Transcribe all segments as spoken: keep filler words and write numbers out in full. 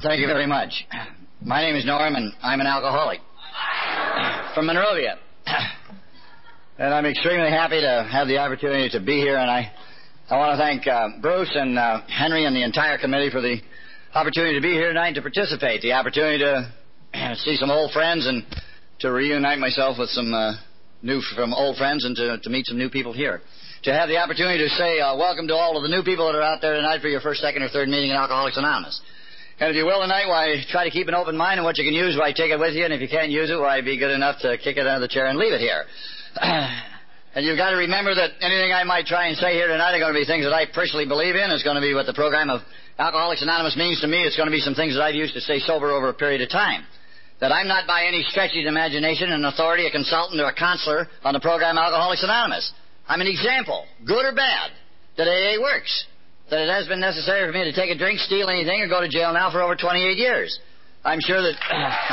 Thank you very much. My name is Norm, and I'm an alcoholic from Monrovia. And I'm extremely happy to have the opportunity to be here, and I, I want to thank uh, Bruce and uh, Henry and the entire committee for the opportunity to be here tonight to participate, the opportunity to see some old friends and to reunite myself with some uh, new from old friends and to, to meet some new people here. To have the opportunity to say uh, welcome to all of the new people that are out there tonight for your first, second, or third meeting in Alcoholics Anonymous. And if you will tonight, why, try to keep an open mind, and what you can use, why, take it with you, and if you can't use it, why, be good enough to kick it out of the chair and leave it here. And you've got to remember that anything I might try and say here tonight are going to be things that I personally believe in. It's going to be what the program of Alcoholics Anonymous means to me. It's going to be some things that I've used to stay sober over a period of time. That I'm not by any stretch of the imagination an authority, a consultant, or a counselor on the program Alcoholics Anonymous. I'm an example, good or bad, that A A works. That it has been necessary for me to take a drink, steal anything, or go to jail now for over twenty-eight years. I'm sure that...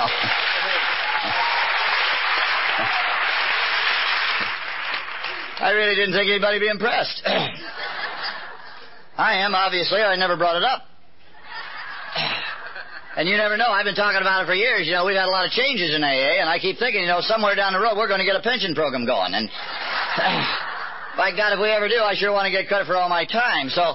I really didn't think anybody'd be impressed. I am, obviously. I never brought it up. And you never know. I've been talking about it for years. You know, we've had a lot of changes in A A, and I keep thinking, you know, somewhere down the road we're going to get a pension program going. And by God, if we ever do, I sure want to get credit for all my time. So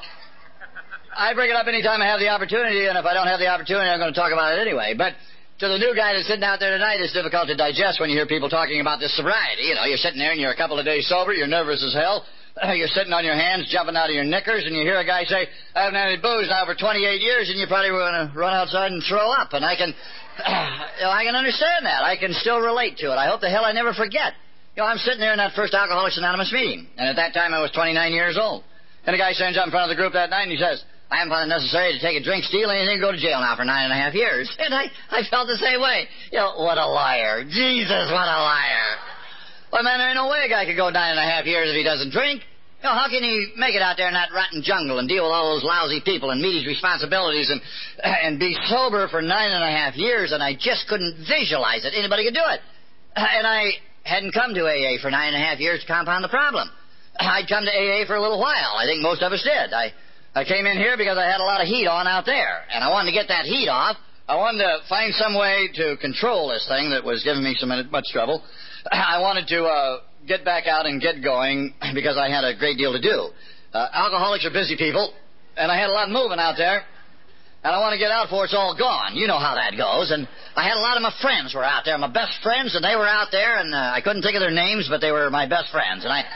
I bring it up any time I have the opportunity, and if I don't have the opportunity, I'm going to talk about it anyway. But to the new guy that's sitting out there tonight, it's difficult to digest when you hear people talking about this sobriety. You know, you're sitting there and you're a couple of days sober, you're nervous as hell, you're sitting on your hands, jumping out of your knickers, and you hear a guy say, I haven't had any booze now for twenty-eight years, and you're probably going to run outside and throw up. And I can, you know, I can understand that. I can still relate to it. I hope the hell I never forget. You know, I'm sitting there in that first Alcoholics Anonymous meeting, and at that time I was twenty-nine years old. And a guy stands up in front of the group that night and he says, I haven't found it necessary to take a drink, steal anything, go to jail now for nine and a half years. And I, I felt the same way. You know, what a liar. Jesus, what a liar. Well, man, there ain't no way a guy could go nine and a half years if he doesn't drink. You know, how can he make it out there in that rotten jungle and deal with all those lousy people and meet his responsibilities and and be sober for nine and a half years? And I just couldn't visualize it. Anybody could do it. And I hadn't come to A A for nine and a half years to compound the problem. I'd come to A A for a little while. I think most of us did. I... I came in here because I had a lot of heat on out there, and I wanted to get that heat off. I wanted to find some way to control this thing that was giving me so much trouble. I wanted to uh, get back out and get going because I had a great deal to do. Uh, alcoholics are busy people, and I had a lot moving out there, and I want to get out before it's all gone. You know how that goes. And I had a lot of my friends were out there, my best friends, and they were out there, and uh, I couldn't think of their names, but they were my best friends, and I...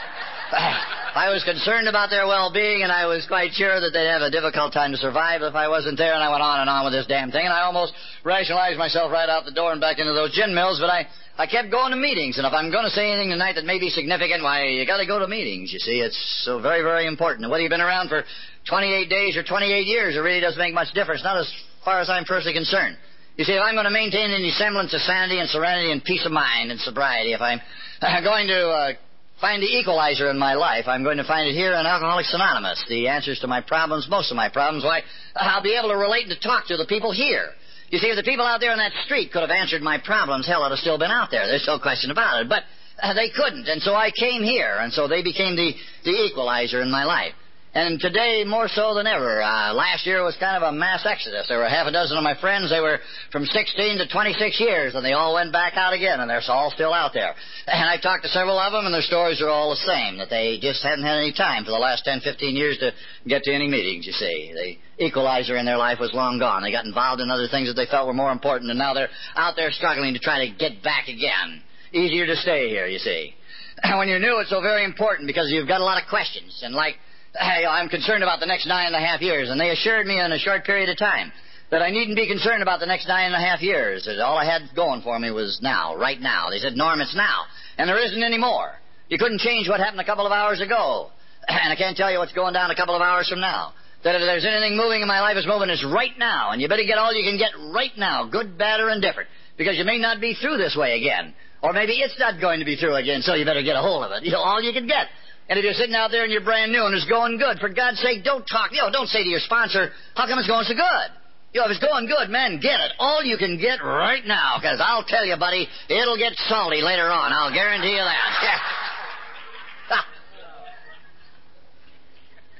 I was concerned about their well-being, and I was quite sure that they'd have a difficult time to survive if I wasn't there, and I went on and on with this damn thing, and I almost rationalized myself right out the door and back into those gin mills, but I, I kept going to meetings, and if I'm going to say anything tonight that may be significant, why, you got to go to meetings, you see. It's so very, very important. And whether you've been around for twenty-eight days or twenty-eight years, it really doesn't make much difference, not as far as I'm personally concerned. You see, if I'm going to maintain any semblance of sanity and serenity and peace of mind and sobriety, if I'm going to... Uh, find the equalizer in my life, I'm going to find it here in Alcoholics Anonymous. The answers to my problems, most of my problems, why, I'll be able to relate and to talk to the people here. You see, if the people out there on that street could have answered my problems, hell, I'd have still been out there. There's no question about it. But uh, they couldn't, and so I came here, and so they became the, the equalizer in my life. And today, more so than ever. Uh, last year was kind of a mass exodus. There were half a dozen of my friends. They were from sixteen to twenty-six years, and they all went back out again, and they're all still out there. And I talked to several of them, and their stories are all the same, that they just hadn't had any time for the last ten, fifteen years to get to any meetings, you see. The equalizer in their life was long gone. They got involved in other things that they felt were more important, and now they're out there struggling to try to get back again. Easier to stay here, you see. And when you're new, it's so very important because you've got a lot of questions, and like... Hey, I'm concerned about the next nine and a half years, and they assured me in a short period of time that I needn't be concerned about the next nine and a half years. That all I had going for me was now, right now. They said, Norm, it's now, and there isn't any more. You couldn't change what happened a couple of hours ago, and I can't tell you what's going down a couple of hours from now. That if there's anything moving in my life, it's moving is right now, and you better get all you can get right now, good, bad, or indifferent, because you may not be through this way again, or maybe it's not going to be through again, so you better get a hold of it. You know, all you can get. And if you're sitting out there and you're brand new and it's going good, for God's sake, don't talk. You know, don't say to your sponsor, how come it's going so good? You know, if it's going good, man, get it. All you can get right now, because I'll tell you, buddy, it'll get salty later on. I'll guarantee you that.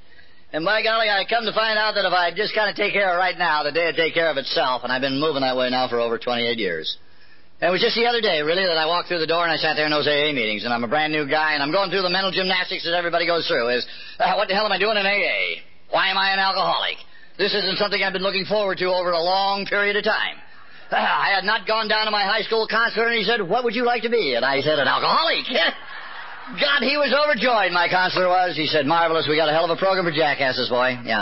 And by golly, I come to find out that if I just kind of take care of it right now, the day would take care of itself, and I've been moving that way now for over twenty-eight years. And it was just the other day, really, that I walked through the door and I sat there in those A A meetings, and I'm a brand new guy, and I'm going through the mental gymnastics that everybody goes through. Is, uh, what the hell am I doing in A A? Why am I an alcoholic? This isn't something I've been looking forward to over a long period of time. Uh, I had not gone down to my high school counselor, and he said, what would you like to be? And I said, an alcoholic. God, he was overjoyed, my counselor was. He said, marvelous, we got a hell of a program for jackasses, boy. Yeah.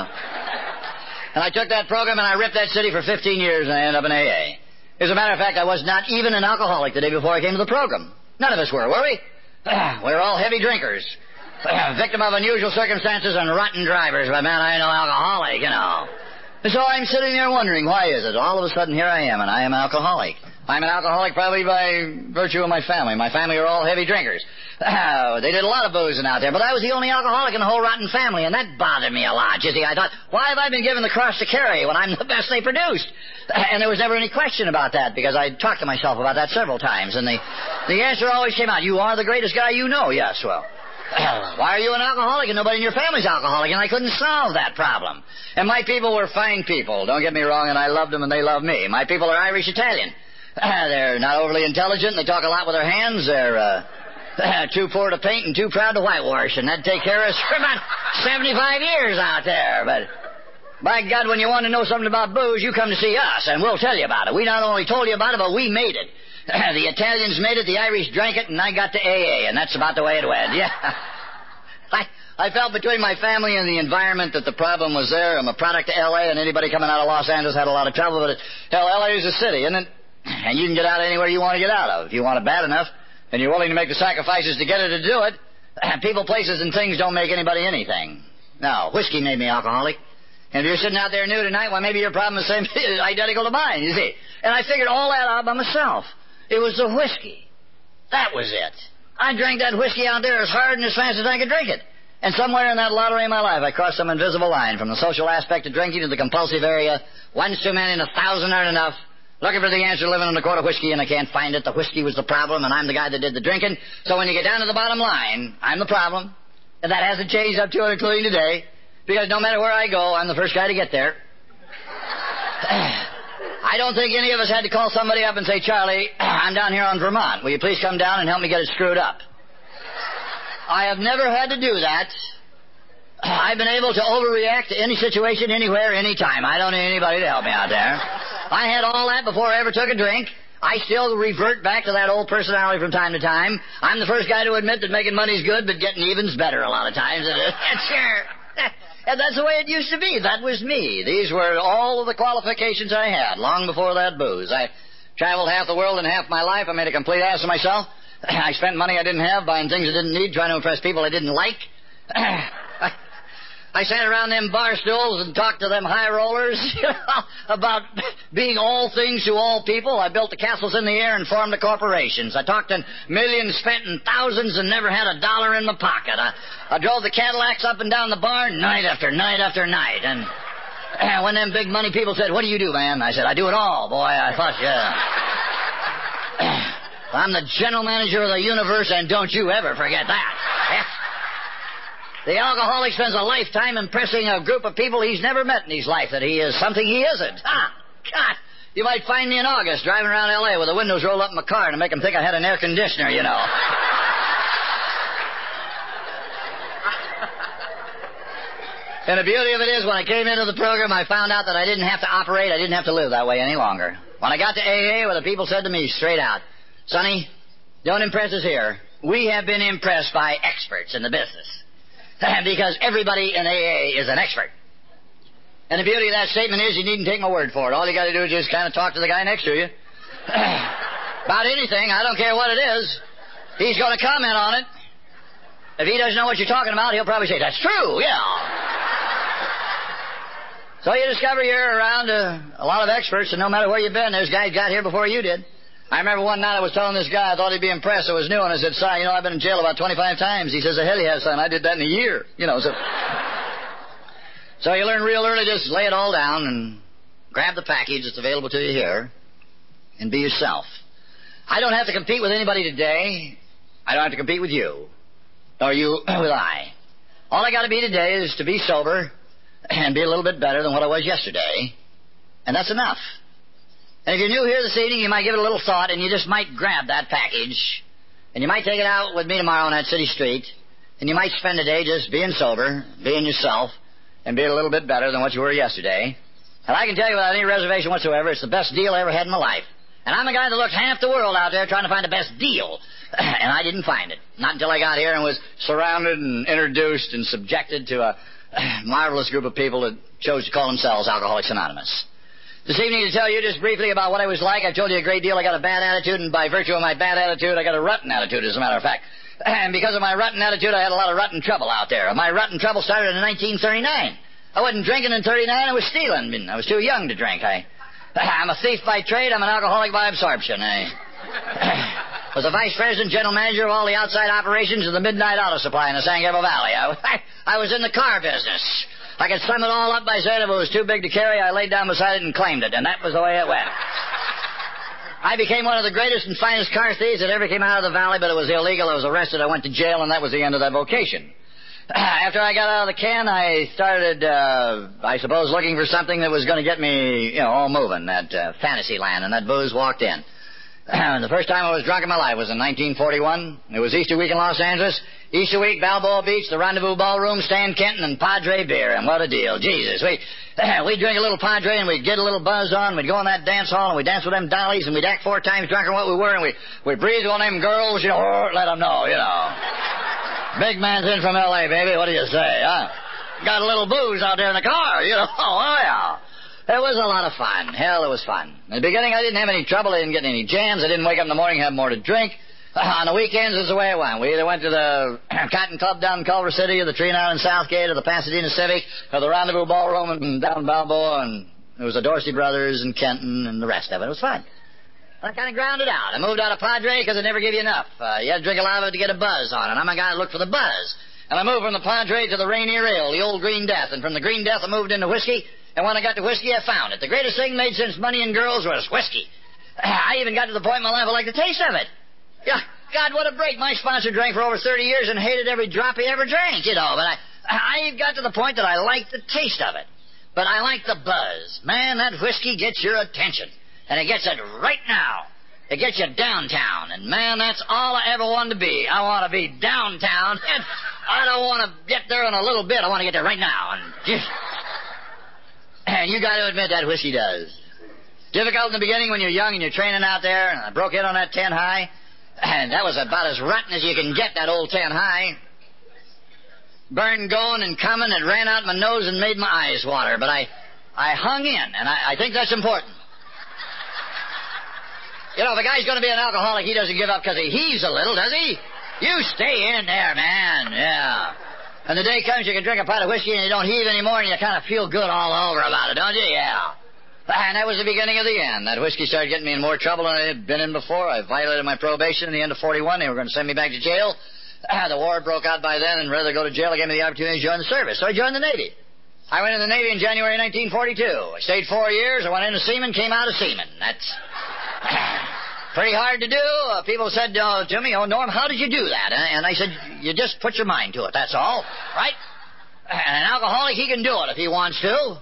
And I took that program, and I ripped that city for fifteen years, and I ended up in A A. As a matter of fact, I was not even an alcoholic the day before I came to the program. None of us were, were we? We were all heavy drinkers. Victim of unusual circumstances and rotten drivers, but man, I ain't no alcoholic, you know. And so I'm sitting there wondering, why is it? All of a sudden, here I am, and I am an alcoholic. I'm an alcoholic probably by virtue of my family. My family are all heavy drinkers. Oh, they did a lot of boozing out there, but I was the only alcoholic in the whole rotten family, and that bothered me a lot. You see, I thought, why have I been given the cross to carry when I'm the best they produced? And there was never any question about that, because I talked to myself about that several times, and the, the answer always came out, you are the greatest guy you know. Yes, well, why are you an alcoholic and nobody in your family's alcoholic? And I couldn't solve that problem. And my people were fine people, don't get me wrong, and I loved them and they loved me. My people are Irish-Italian. They're not overly intelligent, they talk a lot with their hands, they're uh, too poor to paint and too proud to whitewash, and that'd take care of us for about seventy-five years out there. But by God, when you want to know something about booze, you come to see us, and we'll tell you about it. We not only told you about it, but we made it. The Italians made it, the Irish drank it, and I got to A A, and that's about the way it went. Yeah. I, I felt between my family and the environment that the problem was there. I'm a product of L A, and anybody coming out of Los Angeles had a lot of trouble with it. Hell, L A is a city, isn't it? And you can get out anywhere you want to get out of. If you want it bad enough, and you're willing to make the sacrifices to get it to do it, people, places, and things don't make anybody anything. No, whiskey made me alcoholic. And if you're sitting out there new tonight, well, maybe your problem is the same, identical to mine, you see. And I figured all that out by myself. It was the whiskey. That was it. I drank that whiskey out there as hard and as fast as I could drink it. And somewhere in that lottery of my life, I crossed some invisible line from the social aspect of drinking to the compulsive area. One's too many and a thousand aren't enough. Looking for the answer, living on a quart of whiskey, and I can't find it. The whiskey was the problem, and I'm the guy that did the drinking. So when you get down to the bottom line, I'm the problem. And that hasn't changed up to and including today, because no matter where I go, I'm the first guy to get there. I don't think any of us had to call somebody up and say, Charlie, I'm down here on Vermont. Will you please come down and help me get it screwed up? I have never had to do that. I've been able to overreact to any situation, anywhere, anytime. I don't need anybody to help me out there. I had all that before I ever took a drink. I still revert back to that old personality from time to time. I'm the first guy to admit that making money's good, but getting even's better a lot of times. Sure. And that's the way it used to be. That was me. These were all of the qualifications I had long before that booze. I traveled half the world in half my life. I made a complete ass of myself. I spent money I didn't have, buying things I didn't need, trying to impress people I didn't like. I sat around them bar stools and talked to them high rollers you know, about being all things to all people. I built the castles in the air and formed the corporations. I talked to millions spent and thousands and never had a dollar in my pocket. I, I drove the Cadillacs up and down the bar night after night after night. And, and when them big money people said, what do you do, man? I said, I do it all, boy. I thought, yeah. I'm the general manager of the universe, and don't you ever forget that. The alcoholic spends a lifetime impressing a group of people he's never met in his life that he is something he isn't. Ah, God, you might find me in August driving around L A with the windows rolled up in my car to make them think I had an air conditioner, you know. And the beauty of it is, when I came into the program, I found out that I didn't have to operate, I didn't have to live that way any longer. When I got to A A, well, the people said to me straight out, Sonny, don't impress us here. We have been impressed by experts in the business. Because everybody in A A is an expert. And the beauty of that statement is you needn't take my word for it. All you got to do is just kind of talk to the guy next to you. About anything, I don't care what it is. He's going to comment on it. If he doesn't know what you're talking about, he'll probably say, that's true, yeah. So you discover you're around a, a lot of experts, and no matter where you've been, there's guys got here before you did. I remember one night I was telling this guy I thought he'd be impressed. It was new, and I said, son, you know, I've been in jail about twenty-five times. He says, the hell you have, son. I did that in a year. You know, so... So you learn real early, just lay it all down and grab the package that's available to you here and be yourself. I don't have to compete with anybody today. I don't have to compete with you, nor you with I. All I got to be today is to be sober and be a little bit better than what I was yesterday. And that's enough. And if you're new here this evening, you might give it a little thought, and you just might grab that package, and you might take it out with me tomorrow on that city street, and you might spend the day just being sober, being yourself, and being a little bit better than what you were yesterday. And I can tell you without any reservation whatsoever, it's the best deal I ever had in my life. And I'm a guy that looked half the world out there trying to find the best deal. And I didn't find it. Not until I got here and was surrounded and introduced and subjected to a marvelous group of people that chose to call themselves Alcoholics Anonymous. This evening, to tell you just briefly about what I was like, I've told you a great deal. I got a bad attitude, and by virtue of my bad attitude, I got a rotten attitude, as a matter of fact. And because of my rotten attitude, I had a lot of rotten trouble out there. My rotten trouble started in nineteen thirty-nine. I wasn't drinking in thirty-nine, I was stealing. I was too young to drink. I, I'm a thief by trade, I'm an alcoholic by absorption. I was the vice president, general manager of all the outside operations of the Midnight Auto Supply in the San Gabriel Valley. I, I, I was in the car business. I could sum it all up by saying if it was too big to carry, I laid down beside it and claimed it, and that was the way it went. I became one of the greatest and finest car thieves that ever came out of the valley, but it was illegal. I was arrested. I went to jail, and that was the end of that vocation. After I got out of the can, I started, uh, I suppose, looking for something that was going to get me, you know, all moving, that uh, fantasy land, and that booze walked in. The first time I was drunk in my life was in nineteen forty-one. It was Easter week in Los Angeles. Easter week, Balboa Beach, the Rendezvous Ballroom, Stan Kenton, and Padre beer. And what a deal. Jesus. We, we'd drink a little Padre, and we'd get a little buzz on. We'd go in that dance hall, and we'd dance with them dollies, and we'd act four times drunker than what we were, and we, we'd breathe on them girls, you know, or let them know, you know. Big man's in from L A, baby. What do you say, huh? Got a little booze out there in the car, you know. Oh, yeah. It was a lot of fun. Hell, it was fun. In the beginning, I didn't have any trouble. I didn't get any jams. I didn't wake up in the morning and have more to drink. Uh, on the weekends is the way it went. We either went to the Cotton Club down in Culver City, or the Tree Island Southgate, or the Pasadena Civic, or the Rendezvous Ballroom and down Balboa, and there was the Dorsey Brothers and Kenton and the rest of it. It was fun. I kind of ground it out. I moved out of Padre because it never gave you enough. Uh, you had to drink a lot of it to get a buzz on it. I'm a guy that looked for the buzz. And I moved from the Padre to the Rainier Ale, the old Green Death. And from the Green Death, I moved into whiskey. And when I got to whiskey, I found it. The greatest thing made since money and girls was whiskey. I even got to the point in my life I liked the taste of it. Yeah, God, what a break. My sponsor drank for over thirty years and hated every drop he ever drank, you know. But I, I got to the point that I liked the taste of it. But I like the buzz. Man, that whiskey gets your attention. And it gets it right now. It gets you downtown. And, man, that's all I ever wanted to be. I want to be downtown. And I don't want to get there in a little bit. I want to get there right now. And just... And you got to admit that whiskey does. Difficult in the beginning when you're young and you're training out there, and I broke in on that ten high, and that was about as rotten as you can get, that old ten high. Burned going and coming, it ran out my nose and made my eyes water, but I, I hung in, and I, I think that's important. You know, if a guy's going to be an alcoholic, he doesn't give up because he heaves a little, does he? You stay in there, man, yeah. And the day comes you can drink a pot of whiskey and you don't heave anymore and you kind of feel good all over about it, don't you? Yeah. And that was the beginning of the end. That whiskey started getting me in more trouble than I had been in before. I violated my probation at the end of forty-one. They were going to send me back to jail. The war broke out by then, and rather than go to jail, they gave me the opportunity to join the service. So I joined the Navy. I went in the Navy in January nineteen forty-two. I stayed four years. I went into seaman, came out as seaman. That's pretty hard to do. Uh, people said uh, to me, "Oh, Norm, how did you do that?" And I said, "You just put your mind to it, that's all. Right? And an alcoholic, he can do it if he wants to."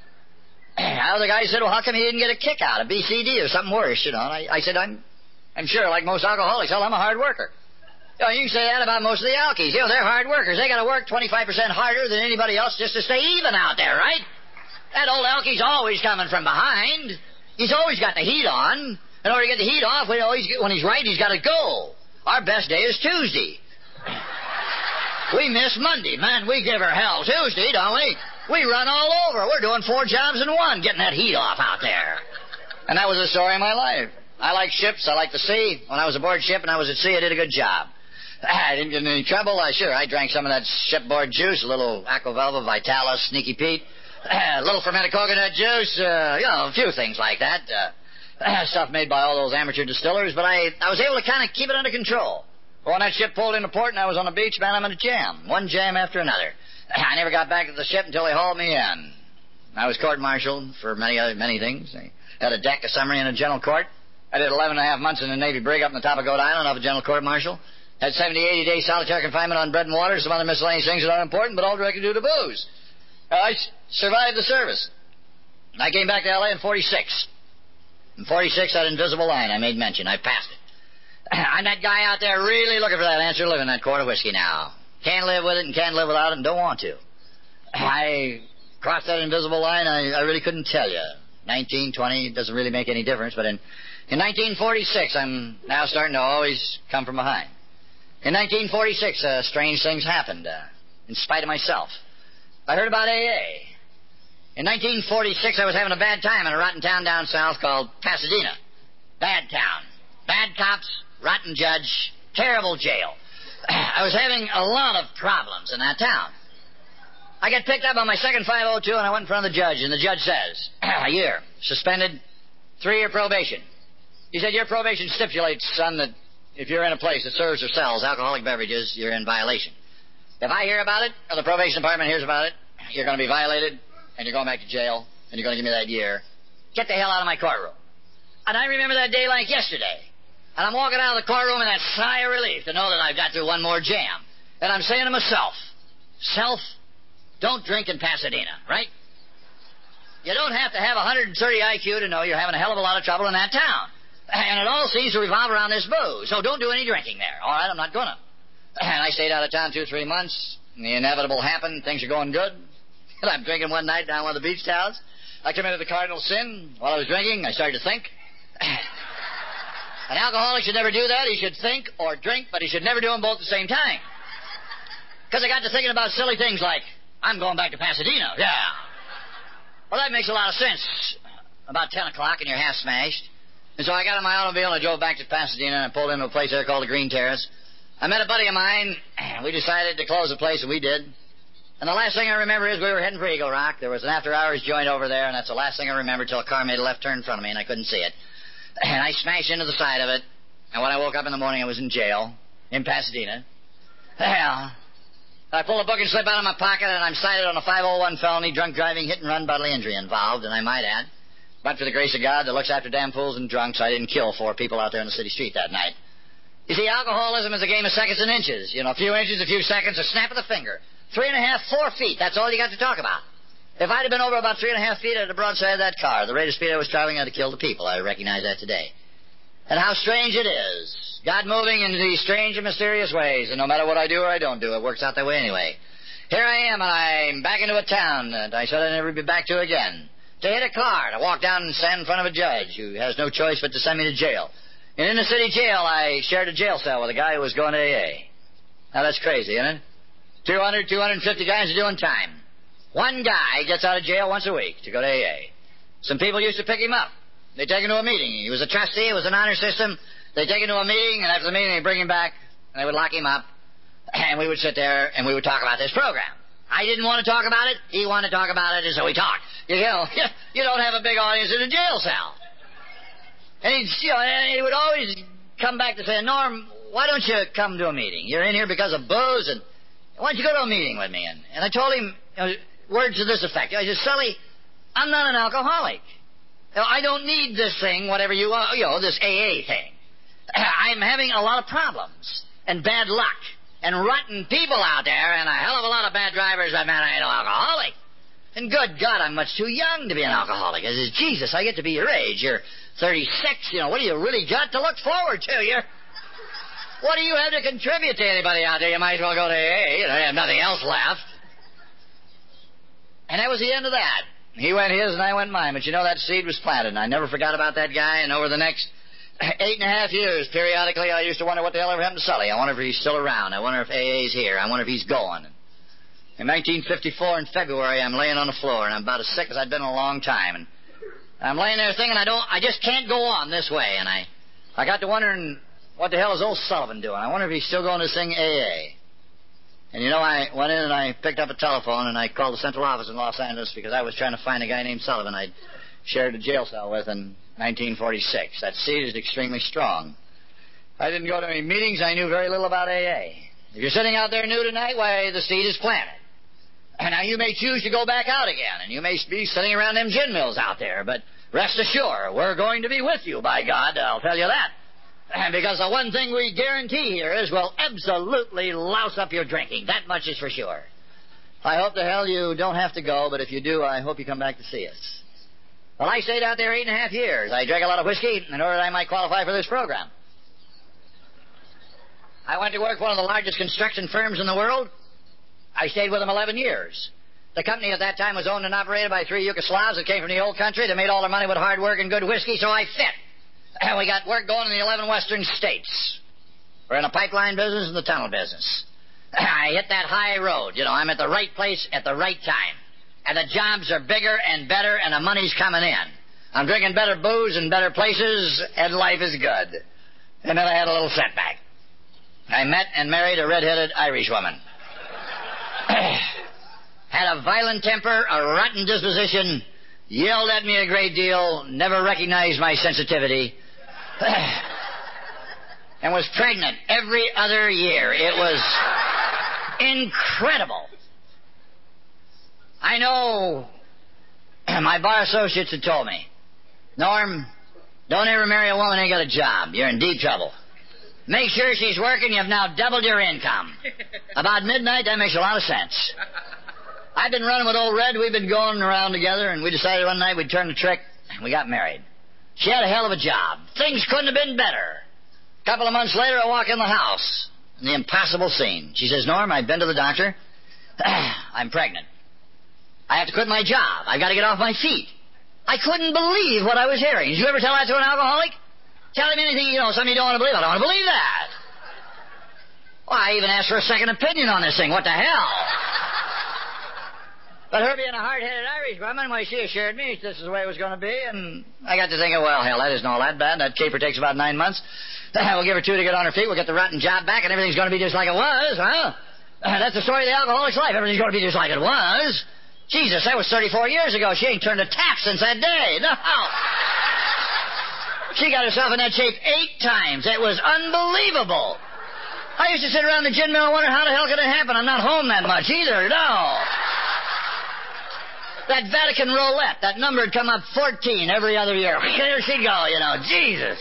The other guy said, "Well, how come he didn't get a kick out of B C D or something worse?" You know, and I, I said, I'm I'm sure, like most alcoholics, hell, I'm a hard worker. You know, you can say that about most of the alkies. You know, they're hard workers. They got to work twenty-five percent harder than anybody else just to stay even out there, right? That old alkie's always coming from behind. He's always got the heat on. In order to get the heat off, we always get, when he's right, he's got to go. Our best day is Tuesday. We miss Monday. Man, we give her hell Tuesday, don't we? We run all over. We're doing four jobs in one, getting that heat off out there. And that was the story of my life. I like ships. I like the sea. When I was aboard ship and I was at sea, I did a good job. I didn't get in any trouble. I sure, I drank some of that shipboard juice, a little Aquavelva, Vitalis, Sneaky Pete, a little fermented coconut juice, uh, you know, a few things like that. Uh, stuff made by all those amateur distillers, but I, I was able to kind of keep it under control. When that ship pulled into port and I was on the beach, man, I'm in a jam. One jam after another. I never got back to the ship until they hauled me in. I was court-martialed for many other many things. I had a deck, a summary, and a general court. I did eleven and a half months in the Navy brig up on the top of Goat Island off a general court-martial. Had seventy, eighty days solitary confinement on bread and water, some other miscellaneous things that aren't important, but all directly due to booze. Uh, I s- survived the service. I came back to L A in forty-six. In forty-six, that invisible line I made mention. I passed it. I'm that guy out there really looking for that answer to live in that quart of whiskey now. Can't live with it and can't live without it and don't want to. I crossed that invisible line, I, I really couldn't tell you. nineteen, twenty, it doesn't really make any difference, but in, in nineteen forty-six, I'm now starting to always come from behind. In nineteen forty-six, uh, strange things happened, uh, in spite of myself. I heard about A A. In nineteen forty-six, I was having a bad time in a rotten town down south called Pasadena. Bad town. Bad cops, rotten judge, terrible jail. I was having a lot of problems in that town. I got picked up on my second five oh two, and I went in front of the judge, and the judge says, a year, suspended, three-year probation. He said, your probation stipulates, son, that if you're in a place that serves or sells alcoholic beverages, you're in violation. If I hear about it, or the probation department hears about it, you're going to be violated, and you're going back to jail, and you're going to give me that year. Get the hell out of my courtroom. And I remember that day like yesterday. And I'm walking out of the courtroom in that sigh of relief to know that I've got through one more jam. And I'm saying to myself, self, don't drink in Pasadena, right? You don't have to have one hundred thirty I Q to know you're having a hell of a lot of trouble in that town. And it all seems to revolve around this booze. So don't do any drinking there. All right, I'm not going to. And I stayed out of town two or three months. And the inevitable happened. Things are going good. And I'm drinking one night down one of the beach towns. I committed the cardinal sin. While I was drinking, I started to think. An alcoholic should never do that. He should think or drink, but he should never do them both at the same time. Because I got to thinking about silly things like, I'm going back to Pasadena. Yeah. Well, that makes a lot of sense. About ten o'clock and you're half smashed. And so I got in my automobile and I drove back to Pasadena and I pulled into a place there called the Green Terrace. I met a buddy of mine and we decided to close the place, and we did. And the last thing I remember is we were heading for Eagle Rock. There was an after-hours joint over there, and that's the last thing I remember till a car made a left turn in front of me and I couldn't see it. And I smashed into the side of it. And when I woke up in the morning, I was in jail in Pasadena. Well, I pulled a book and slip out of my pocket, and I'm cited on a five oh one felony, drunk driving, hit and run, bodily injury involved, and I might add, but for the grace of God that looks after damn fools and drunks, I didn't kill four people out there in the city street that night. You see, alcoholism is a game of seconds and inches. You know, a few inches, a few seconds, a snap of the finger. Three and a half, four feet, that's all you got to talk about. If I'd have been over about three and a half feet at the broadside of that car, the rate of speed I was traveling, I'd have killed the people. I recognize that today. And how strange it is. God moving in these strange and mysterious ways, and no matter what I do or I don't do, it works out that way anyway. Here I am, and I'm back into a town that I said I'd never be back to again. To hit a car, to walk down and stand in front of a judge who has no choice but to send me to jail. And in the city jail, I shared a jail cell with a guy who was going to A A. Now, that's crazy, isn't it? two hundred, two hundred fifty guys are doing time. One guy gets out of jail once a week to go to A A. Some people used to pick him up. They take him to a meeting. He was a trustee. It was an honor system. They take him to a meeting, and after the meeting, they bring him back, and they would lock him up, and we would sit there, and we would talk about this program. I didn't want to talk about it. He wanted to talk about it, and so we talked. You know, you don't have a big audience in a jail cell. And he'd, you know, and he would always come back to say, Norm, why don't you come to a meeting? You're in here because of booze, and why don't you go to a meeting with me? And, and I told him, you know, words to this effect. I said, Sully, I'm not an alcoholic. You know, I don't need this thing, whatever you want, you know, this A A thing. I'm having a lot of problems and bad luck and rotten people out there and a hell of a lot of bad drivers. I mean, I ain't an alcoholic. And good God, I'm much too young to be an alcoholic. I said, Jesus, I get to be your age. You're thirty-six. You know, what do you really got to look forward to? You're, what do you have to contribute to anybody out there? You might as well go to A A. You know, you have nothing else left. And that was the end of that. He went his and I went mine. But you know, that seed was planted, and I never forgot about that guy. And over the next eight and a half years, periodically, I used to wonder what the hell ever happened to Sully. I wonder if he's still around. I wonder if A A's here. I wonder if he's going. In nineteen fifty-four, in February, I'm laying on the floor, and I'm about as sick as I've been in a long time. And I'm laying there thinking, I don't, I just can't go on this way. And I, I got to wondering, what the hell is old Sullivan doing? I wonder if he's still going to sing A A. And you know, I went in and I picked up a telephone and I called the central office in Los Angeles because I was trying to find a guy named Sullivan I'd shared a jail cell with in nineteen forty-six. That seed is extremely strong. I didn't go to any meetings. I knew very little about A A. If you're sitting out there new tonight, why, the seed is planted. And now you may choose to go back out again, and you may be sitting around them gin mills out there, but rest assured, we're going to be with you, by God, I'll tell you that. Because the one thing we guarantee here is we'll absolutely louse up your drinking. That much is for sure. I hope to hell you don't have to go, but if you do, I hope you come back to see us. Well, I stayed out there eight and a half years. I drank a lot of whiskey in order that I might qualify for this program. I went to work for one of the largest construction firms in the world. I stayed with them eleven years. The company at that time was owned and operated by three Yugoslavs that came from the old country. They made all their money with hard work and good whiskey, so I fit. And we got work going in the eleven western states. We're in the pipeline business and the tunnel business. I hit that high road. You know, I'm at the right place at the right time. And the jobs are bigger and better, and the money's coming in. I'm drinking better booze in better places, and life is good. And then I had a little setback. I met and married a red-headed Irish woman. Had a violent temper, a rotten disposition, yelled at me a great deal, never recognized my sensitivity, and was pregnant every other year. It was incredible. I know my bar associates had told me, Norm, don't ever marry a woman who ain't got a job. You're in deep trouble. Make sure she's working. You've now doubled your income. About midnight, that makes a lot of sense. I've been running with old Red. We've been going around together, and we decided one night we'd turn the trick, and we got married. She had a hell of a job. Things couldn't have been better. A couple of months later, I walk in the house, and the impossible scene. She says, Norm, I've been to the doctor. I'm pregnant. I have to quit my job. I've got to get off my feet. I couldn't believe what I was hearing. Did you ever tell that to an alcoholic? Tell him anything, you know, something you don't want to believe. I don't want to believe that. Well, I even asked for a second opinion on this thing. What the hell? But her being a hard-headed Irish woman, why, she assured me this is the way it was going to be, and I got to thinking, well, hell, that isn't all that bad. That caper takes about nine months. We'll give her two to get on her feet. We'll get the rotten job back, and everything's going to be just like it was, huh? That's the story of the alcoholic's life. Everything's going to be just like it was. Jesus, that was thirty-four years ago. She ain't turned a tap since that day. No. She got herself in that shape eight times. It was unbelievable. I used to sit around the gin mill and wonder how the hell could it happen. I'm not home that much either, no. That Vatican roulette, that number would come up fourteen every other year. There she'd go, you know, Jesus.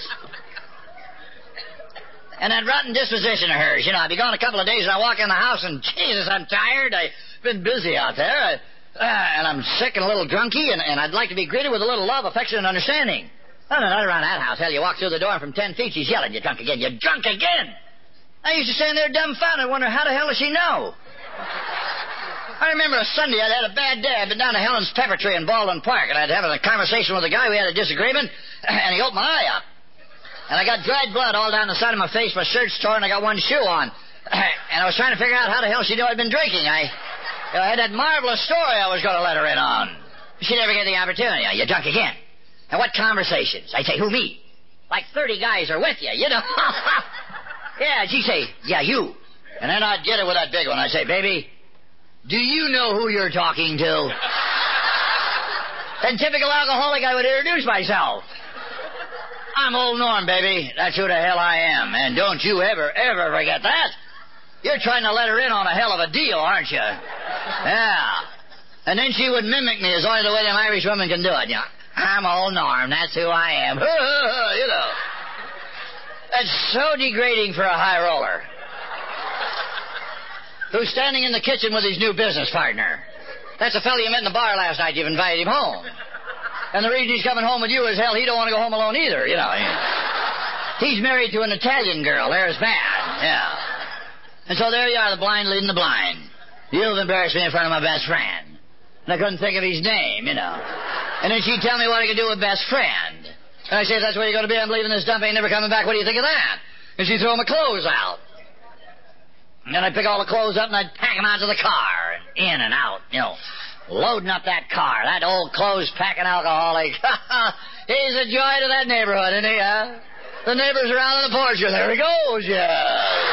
And that rotten disposition of hers, you know, I'd be gone a couple of days and I walk in the house and, Jesus, I'm tired. I've been busy out there. I, uh, and I'm sick and a little drunky, and, and I'd like to be greeted with a little love, affection, and understanding. No, no, not around that house. Hell, you walk through the door and from ten feet, she's yelling, you're drunk again, you're drunk again. I used to stand there dumbfounded and wonder, how the hell does she know? I remember a Sunday I'd had a bad day. I'd been down to Helen's Pepper Tree in Baldwin Park, and I'd having a conversation with a guy. We had a disagreement, and he opened my eye up. And I got dried blood all down the side of my face, my shirt's torn, and I got one shoe on. And I was trying to figure out how the hell she knew I'd been drinking. I, you know, I had that marvelous story I was going to let her in on. She never get the opportunity. You're drunk again. And what conversations? I'd say, who, me? Like thirty guys are with you, you know. Yeah, she'd say, yeah, you. And then I'd get it with that big one. I'd say, baby, do you know who you're talking to? Then typical alcoholic, I would introduce myself. I'm old Norm, baby. That's who the hell I am. And don't you ever, ever forget that. You're trying to let her in on a hell of a deal, aren't you? Yeah. And then she would mimic me as only the way them Irish women can do it. You know, I'm old Norm. That's who I am. You know. That's so degrading for a high roller who's standing in the kitchen with his new business partner. That's the fellow you met in the bar last night. You've invited him home. And the reason he's coming home with you is, hell, he don't want to go home alone either, you know. He's married to an Italian girl. There's bad, yeah. And so there you are, the blind leading the blind. You've embarrassed me in front of my best friend. And I couldn't think of his name, you know. And then she'd tell me what I could do with best friend. And I say, if that's where you're going to be, I'm leaving this dump, ain't never coming back. What do you think of that? And she'd throw my clothes out. And then I'd pick all the clothes up and I'd pack them out to the car. And in and out, you know. Loading up that car, that old clothes-packing alcoholic. He's a joy to that neighborhood, isn't he, huh? The neighbors around on the porch, there he goes, yeah.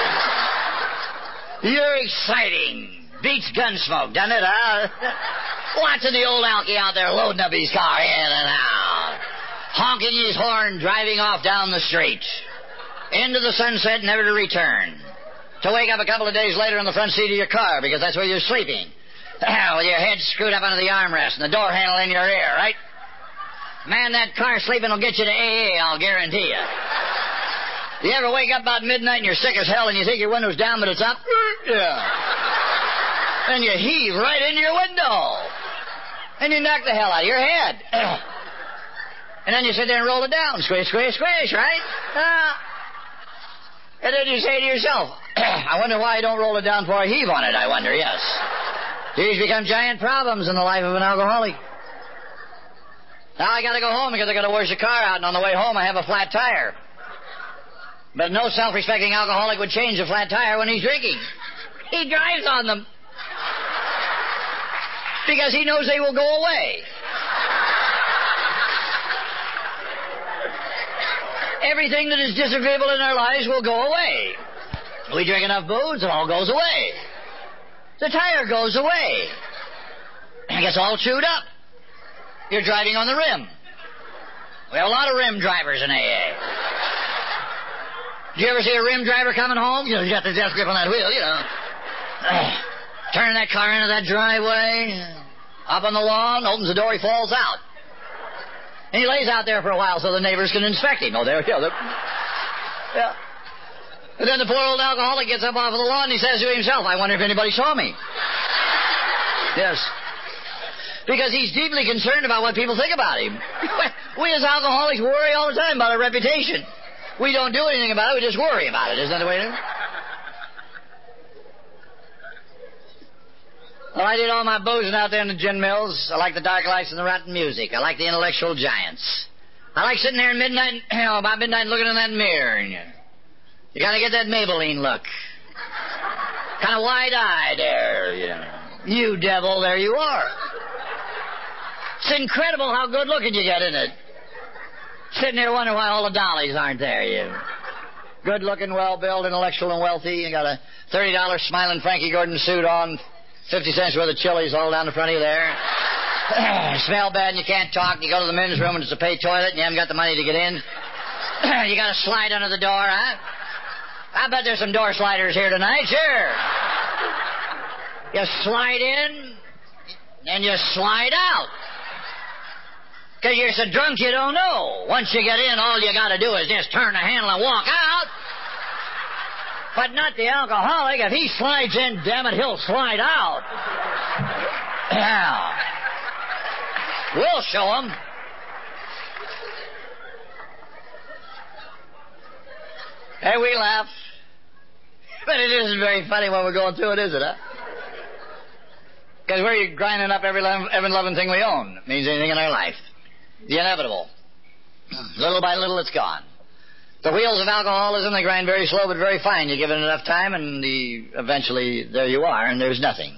You're exciting. Beats Gunsmoke, doesn't it, huh? Watching the old alky out there loading up his car in and out. Honking his horn, driving off down the street. Into the sunset, never to return. To wake up a couple of days later in the front seat of your car, because that's where you're sleeping. With your head screwed up under the armrest and the door handle in your ear, right? Man, that car sleeping will get you to A A, I'll guarantee you. You ever wake up about midnight and you're sick as hell and you think your window's down but it's up? Yeah. And you heave right into your window. And you knock the hell out of your head. And then you sit there and roll it down. Squish, squish, squish, right? Uh, and then you say to yourself, I wonder why I don't roll it down before I heave on it, I wonder, yes. These become giant problems in the life of an alcoholic. Now I got to go home because I got to wash the car out, and on the way home I have a flat tire. But no self-respecting alcoholic would change a flat tire when he's drinking. He drives on them. Because he knows they will go away. Everything that is disagreeable in our lives will go away. We drink enough booze, it all goes away. The tire goes away. It gets all chewed up. You're driving on the rim. We have a lot of rim drivers in A A. Did you ever see a rim driver coming home? You know, he's got the death grip on that wheel, you know. Uh, turning that car into that driveway, up on the lawn, opens the door, he falls out. And he lays out there for a while so the neighbors can inspect him. Oh, there, yeah. There. Yeah. And then the poor old alcoholic gets up off of the lawn and he says to himself, I wonder if anybody saw me. Yes. Because he's deeply concerned about what people think about him. We as alcoholics worry all the time about our reputation. We don't do anything about it, we just worry about it. Isn't that the way it is? Well, I did all my boozing out there in the gin mills. I like the dark lights and the rotten music. I like the intellectual giants. I like sitting there at midnight, you know, about midnight looking in that mirror. And you, you got to get that Maybelline look. Kind of wide-eyed there, you know. You devil, there you are. It's incredible how good-looking you get, isn't it? Sitting there wondering why all the dollies aren't there, you. Good-looking, well-built, intellectual, and wealthy. You got a thirty dollar smiling Frankie Gordon suit on, fifty cents worth of chilies all down the front of you there. Smell bad and you can't talk. You go to the men's room and it's a paid toilet and you haven't got the money to get in. You got to slide under the door, huh? I bet there's some door sliders here tonight, sure. You slide in and you slide out. Because you're so drunk you don't know. Once you get in, all you got to do is just turn the handle and walk out. But not the alcoholic. If he slides in, damn it, he'll slide out. Yeah. We'll show him. Hey, we laugh. But it isn't very funny when we're going through it, is it, huh? Because we're grinding up every, every loving thing we own. It means anything in our life. The inevitable. Little by little, it's gone. The wheels of alcoholism, they grind very slow but very fine. You give it enough time and the, eventually there you are and there's nothing.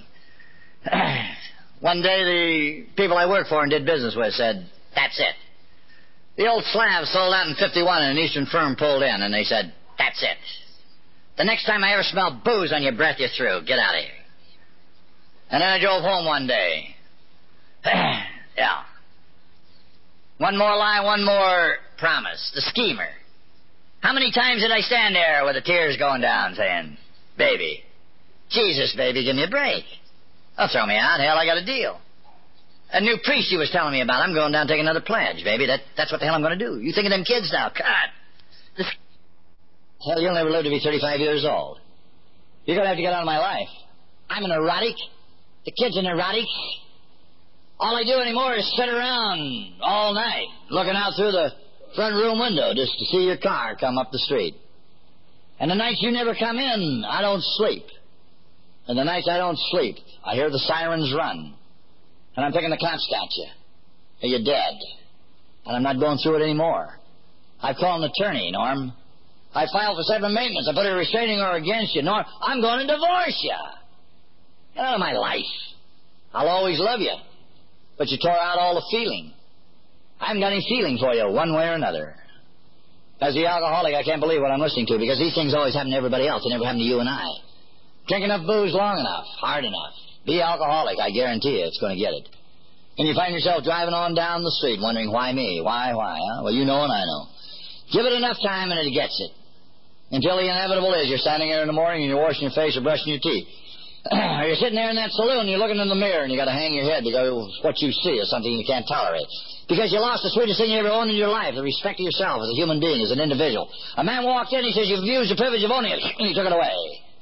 One day the people I worked for and did business with said, that's it. The old Slav sold out in fifty-one and an Eastern firm pulled in and they said, that's it. The next time I ever smell booze on your breath, you're through. Get out of here. And then I drove home one day. Yeah. One more lie, one more promise. The schemer. How many times did I stand there with the tears going down saying, baby, Jesus, baby, give me a break. Don't throw me out. Hell, I got a deal. A new priest he was telling me about. I'm going down and take another pledge, baby. That, that's what the hell I'm going to do. You think of them kids now. God. This... Hell, you'll never live to be thirty-five years old. You're going to have to get out of my life. I'm a neurotic. The kid's a neurotic. All I do anymore is sit around all night looking out through the front room window just to see your car come up the street. And the nights you never come in, I don't sleep. And the nights I don't sleep, I hear the sirens run. And I'm thinking the cops got you. Or you're dead. And I'm not going through it anymore. I've called an attorney, Norm. I filed for seven maintenance. I put a restraining order against you, Norm. I'm going to divorce you. Get out of my life. I'll always love you. But you tore out all the feeling. I haven't got any feeling for you one way or another. As the alcoholic, I can't believe what I'm listening to because these things always happen to everybody else. They never happen to you and I. Drink enough booze long enough, hard enough. Be alcoholic, I guarantee you it's going to get it. And you find yourself driving on down the street wondering, why me? Why, why? Huh? Well, you know and I know. Give it enough time and it gets it. Until the inevitable is you're standing there in the morning and you're washing your face or brushing your teeth. Or you're sitting there in that saloon and you're looking in the mirror and you got to hang your head because what you see is something you can't tolerate. Because you lost the sweetest thing you ever owned in your life, the respect of yourself as a human being, as an individual. A man walked in, he says, you've used the privilege of owning it, and he took it away.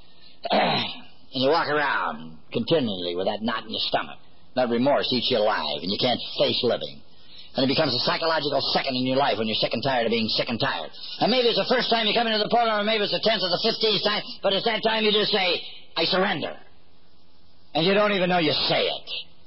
And you walk around continually with that knot in your stomach. That remorse eats you alive, and you can't face living. And it becomes a psychological second in your life when you're sick and tired of being sick and tired. And maybe it's the first time you come into the program, or maybe it's the tenth or the fifteenth time, but it's that time you just say, I surrender. And you don't even know you say it.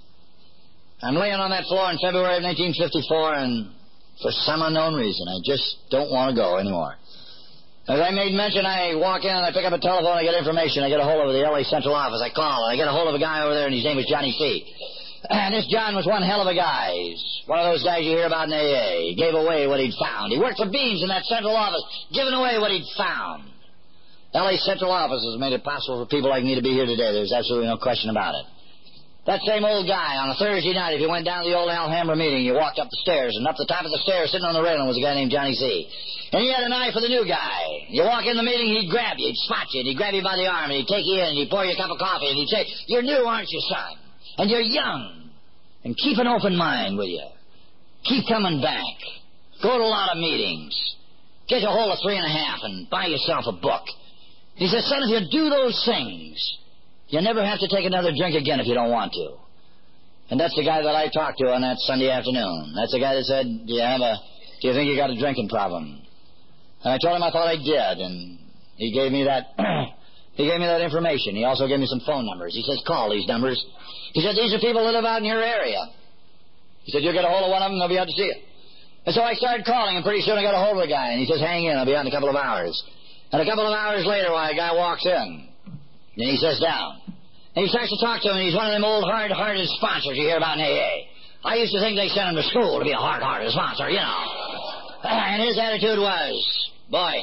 I'm laying on that floor in February of nineteen fifty-four, and for some unknown reason, I just don't want to go anymore. As I made mention, I walk in and I pick up a telephone, I get information, I get a hold of the L A Central Office, I call, and I get a hold of a guy over there, and his name was Johnny C. And this John was one hell of a guy. He's one of those guys you hear about in A A. He gave away what he'd found. He worked for Beams in that Central Office, giving away what he'd found. L A Central Office has made it possible for people like me to be here today. There's absolutely no question about it. That same old guy, on a Thursday night, if you went down to the old Alhambra meeting, you walked up the stairs, and up the top of the stairs, sitting on the railing, was a guy named Johnny C. And he had an eye for the new guy. You walk in the meeting, he'd grab you, he'd spot you, and he'd grab you by the arm, and he'd take you in, and he'd pour you a cup of coffee, and he'd say, you're new, aren't you, son? And you're young. And keep an open mind with you. Keep coming back. Go to a lot of meetings. Get a hold of three and a half and buy yourself a book. He says, son, if you do those things, you never have to take another drink again if you don't want to. And that's the guy that I talked to on that Sunday afternoon. That's the guy that said, do you have a, do you think you got a drinking problem? And I told him I thought I did, and he gave me that, he gave me that information. He also gave me some phone numbers. He says, call these numbers. He said, these are people that live out in your area. He said, you'll get a hold of one of them, they'll be out to see you. And so I started calling, and pretty soon I got a hold of the guy, and he says, hang in, I'll be out in a couple of hours. And a couple of hours later, when a guy walks in, and he sits down, and he starts to talk to him, and he's one of them old hard-hearted sponsors you hear about in A A. I used to think they sent him to school to be a hard-hearted sponsor, you know. And his attitude was, boy,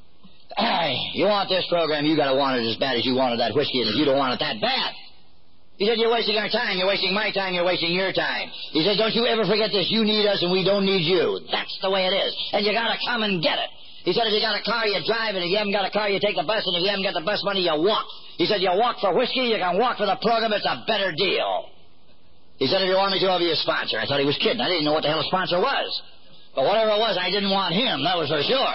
you want this program, you got to want it as bad as you wanted that whiskey, and if you don't want it that bad. He said, you're wasting our time, you're wasting my time, you're wasting your time. He said, don't you ever forget this, you need us and we don't need you. That's the way it is, and you got to come and get it. He said, if you got a car, you drive, and if you haven't got a car, you take the bus, and if you haven't got the bus money, you walk. He said, you walk for whiskey, you can walk for the program, it's a better deal. He said, if you want me to, I'll be a sponsor. I thought he was kidding. I didn't know what the hell a sponsor was. But whatever it was, I didn't want him, that was for sure.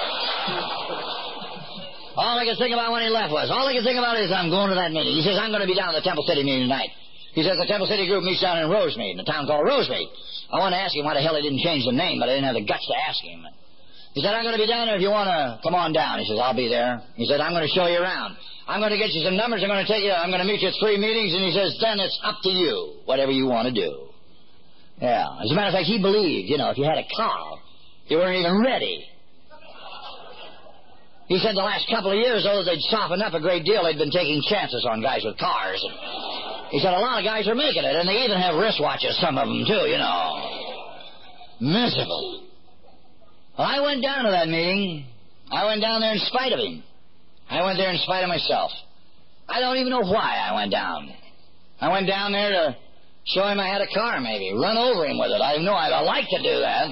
All I could think about when he left was, all I could think about is, I'm going to that meeting. He says, I'm going to be down at the Temple City meeting tonight. He says, the Temple City group meets down in Rosemead, in a town called Rosemead. I wanted to ask him why the hell he didn't change the name, but I didn't have the guts to ask him. He said, I'm going to be down there if you want to come on down. He says, I'll be there. He said, I'm going to show you around. I'm going to get you some numbers. I'm going to take you, I'm going to meet you at three meetings. And he says, then it's up to you, whatever you want to do. Yeah. As a matter of fact, he believed, you know, if you had a car, you weren't even ready. He said the last couple of years, though, they'd softened up a great deal. They'd been taking chances on guys with cars. And he said a lot of guys are making it, and they even have wristwatches, some of them, too, you know. Miserable. Well, I went down to that meeting. I went down there in spite of him. I went there in spite of myself. I don't even know why I went down. I went down there to show him I had a car, maybe. Run over him with it. I know I'd like to do that.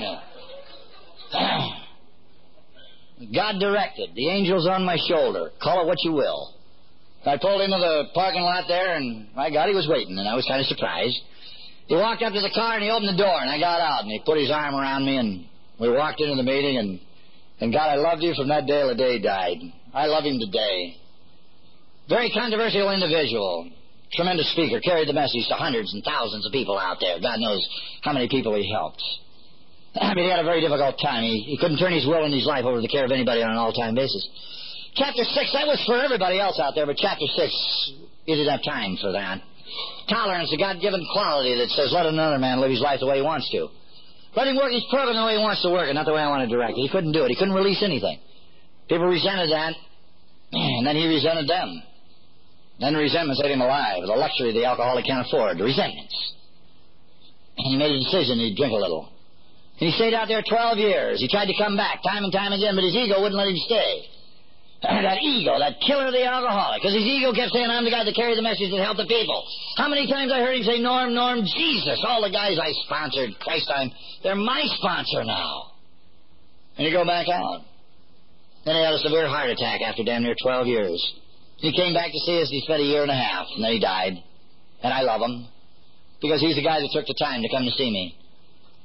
God directed. The angel's on my shoulder. Call it what you will. I pulled into the parking lot there, and my God, he was waiting, and I was kind of surprised. He walked up to the car, and he opened the door, and I got out, and he put his arm around me, and we walked into the meeting, and, and God, I loved you from that day till the day he died. I love him today. Very controversial individual. Tremendous speaker. Carried the message to hundreds and thousands of people out there. God knows how many people he helped. I mean, he had a very difficult time. He, he couldn't turn his will and his life over to the care of anybody on an all-time basis. Chapter six, that was for everybody else out there, but chapter six, you didn't have time for that. Tolerance, a God-given quality that says, let another man live his life the way he wants to. Let him work his program the way he wants to work it, not the way I want to direct it. He couldn't do it. He couldn't release anything. People resented that, and then he resented them. Then resentments ate him alive. The luxury the alcoholic can't afford. The resentments. And he made a decision he'd drink a little. And he stayed out there twelve years. He tried to come back time and time again, but his ego wouldn't let him stay. That ego, that killer of the alcoholic. Because his ego kept saying, I'm the guy that carried the message that helped the people. How many times I heard him say, Norm, Norm, Jesus. All the guys I sponsored, Christ, I'm, they're my sponsor now. And he go back out. Then he had a severe heart attack after damn near twelve years. He came back to see us. He spent a year and a half, and then he died. And I love him, because he's the guy that took the time to come to see me.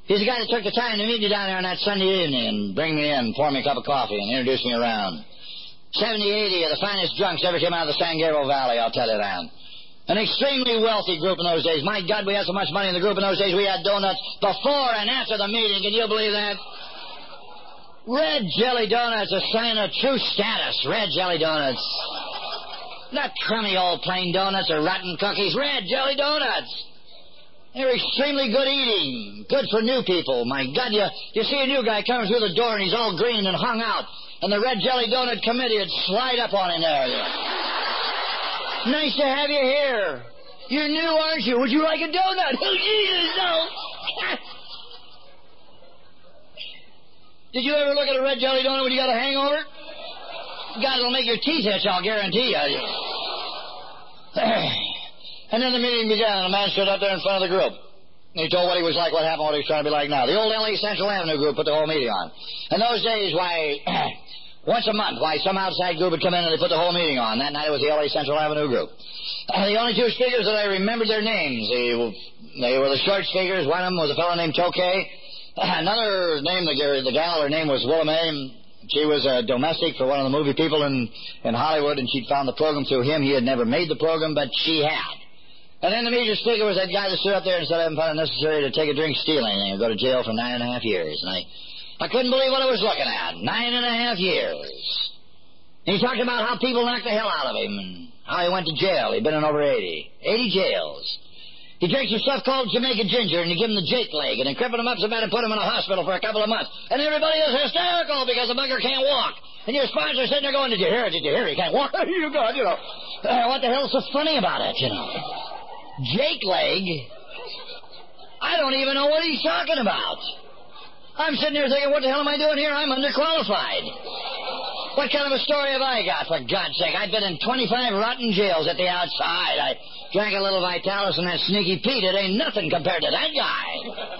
He's the guy that took the time to meet me down there on that Sunday evening and bring me in, pour me a cup of coffee, and introduce me around. Seventy, eighty of the finest drunks ever came out of the San Gabriel Valley, I'll tell you that. An extremely wealthy group in those days. My God, we had so much money in the group in those days, we had donuts before and after the meeting. Can you believe that? Red jelly donuts, a sign of true status. Red jelly donuts. Not crummy old plain donuts or rotten cookies. Red jelly donuts. They're extremely good eating. Good for new people. My God, you, you see a new guy coming through the door and he's all green and hung out. And the Red Jelly Donut Committee would slide up on him there. Nice to have you here. You're new, aren't you? Would you like a donut? Oh, Jesus, no. Did you ever look at a red jelly donut when you got a hangover? God, it'll make your teeth itch, I'll guarantee you. And then the meeting began, and a man stood up there in front of the group. And he told what he was like, what happened, what he was trying to be like now. The old L A Central Avenue group put the whole meeting on. In those days, why, once a month, why, some outside group would come in and they put the whole meeting on. That night it was the L A Central Avenue group. Uh, the only two speakers that I remembered their names, they, they were the short speakers. One of them was a fellow named Tokay. Uh, another name, the, the gal, her name was Willa Mae. She was a domestic for one of the movie people in, in Hollywood, and she'd found the program through him. He had never made the program, but she had. And then the major speaker was that guy that stood up there and said, I haven't found it necessary to take a drink stealing and go to jail for nine and a half years. And I, I couldn't believe what I was looking at. Nine and a half years. And he talked about how people knocked the hell out of him and how he went to jail. He'd been in over eighty. eighty jails. He drank some stuff called Jamaica ginger, and he gave him the Jake leg, and he crippled him up so bad and put him in a hospital for a couple of months. And everybody is hysterical because the bugger can't walk. And your sponsor sitting there going, did you hear it? Did you hear it? He can't walk. You God, you know. Uh, what the hell's so funny about it, you know? Jake leg? I don't even know what he's talking about. I'm sitting here thinking, what the hell am I doing here? I'm underqualified. What kind of a story have I got, for God's sake? I've been in twenty-five rotten jails at the outside. I drank a little Vitalis and that Sneaky Pete. It ain't nothing compared to that guy.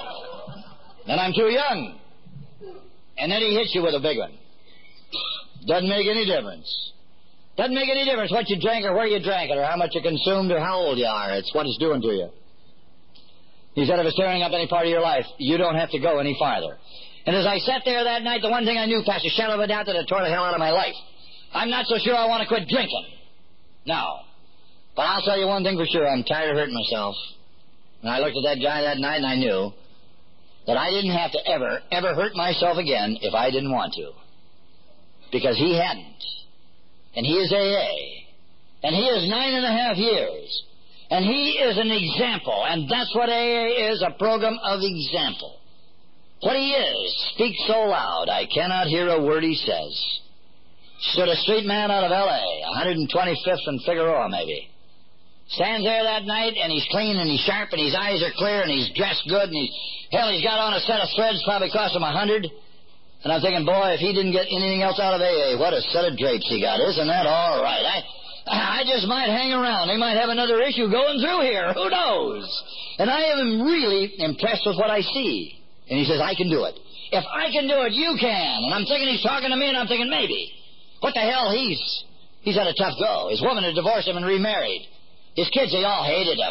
Then I'm too young. And then he hits you with a big one. Doesn't make any difference. Doesn't make any difference what you drank or where you drank it or how much you consumed or how old you are. It's what it's doing to you. He said if it's tearing up any part of your life, you don't have to go any farther. And as I sat there that night, the one thing I knew, past a shadow of a doubt, that it tore the hell out of my life. I'm not so sure I want to quit drinking. No. But I'll tell you one thing for sure. I'm tired of hurting myself. And I looked at that guy that night and I knew that I didn't have to ever, ever hurt myself again if I didn't want to. Because he hadn't. And he is A A. And he is nine and a half years. And he is an example. And that's what A A is, a program of example. What he is speaks so loud I cannot hear a word he says. Stood a street man out of L A, one twenty-fifth and Figueroa, maybe. Stands there that night, and he's clean, and he's sharp, and his eyes are clear, and he's dressed good, and he's... Hell, he's got on a set of threads, probably cost him a hundred. And I'm thinking, boy, if he didn't get anything else out of A A, what a set of drapes he got. Isn't that all right? I, I just might hang around. They might have another issue going through here. Who knows? And I am really impressed with what I see. And he says, I can do it. If I can do it, you can. And I'm thinking he's talking to me, and I'm thinking, maybe. What the hell? He's he's had a tough go. His woman had divorced him and remarried. His kids, they all hated him.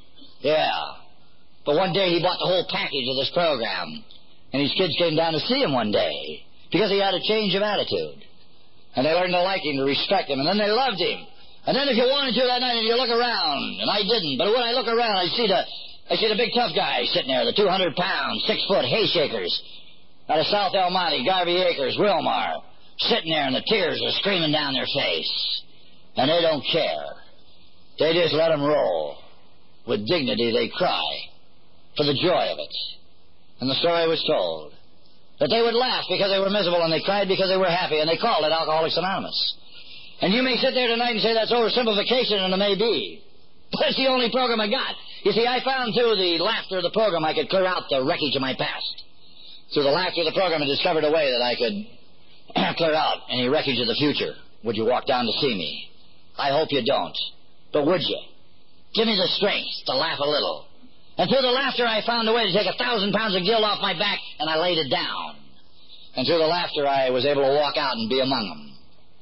Yeah. But one day he bought the whole package of this program. And his kids came down to see him one day because he had a change of attitude. And they learned to like him, to respect him, and then they loved him. And then if you wanted to that night and you look around, and I didn't, but when I look around, I see the... I see the big tough guy sitting there, the two hundred pound, six foot hay shakers out of South El Monte, Garvey Acres, Wilmar, sitting there and the tears are streaming down their face. And they don't care. They just let them roll. With dignity they cry for the joy of it. And the story was told that they would laugh because they were miserable and they cried because they were happy, and they called it Alcoholics Anonymous. And you may sit there tonight and say that's oversimplification, and it may be. But it's the only program I got. You see, I found through the laughter of the program I could clear out the wreckage of my past. Through the laughter of the program I discovered a way that I could clear out any wreckage of the future. Would you walk down to see me? I hope you don't. But would you? Give me the strength to laugh a little. And through the laughter I found a way to take a thousand pounds of guilt off my back, and I laid it down. And through the laughter I was able to walk out and be among them.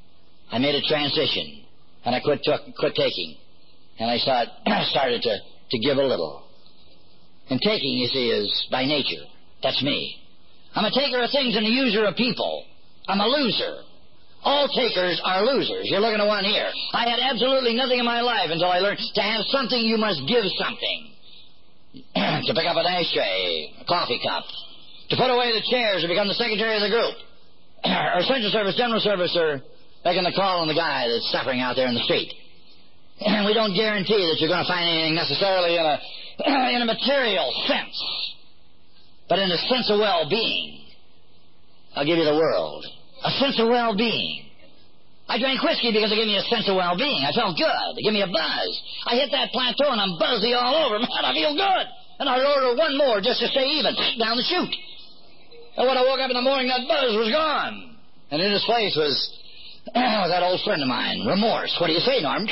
I made a transition, and I quit, took, quit taking. And I start, started to, to give a little. And taking, you see, is by nature. That's me. I'm a taker of things and a user of people. I'm a loser. All takers are losers. You're looking at one here. I had absolutely nothing in my life until I learned to have something, you must give something. To pick up an ashtray, a coffee cup, to put away the chairs, or become the secretary of the group, or central service, general service, or making the call on the guy that's suffering out there in the street. And we don't guarantee that you're going to find anything necessarily in a, in a material sense, but in a sense of well-being. I'll give you the world. A sense of well-being. I drank whiskey because it gave me a sense of well-being. I felt good. It gave me a buzz. I hit that plateau and I'm buzzy all over. Man, I feel good. And I'd order one more just to stay even, down the chute. And when I woke up in the morning, that buzz was gone. And in his place was oh, that old friend of mine, remorse. What do you say, Norm?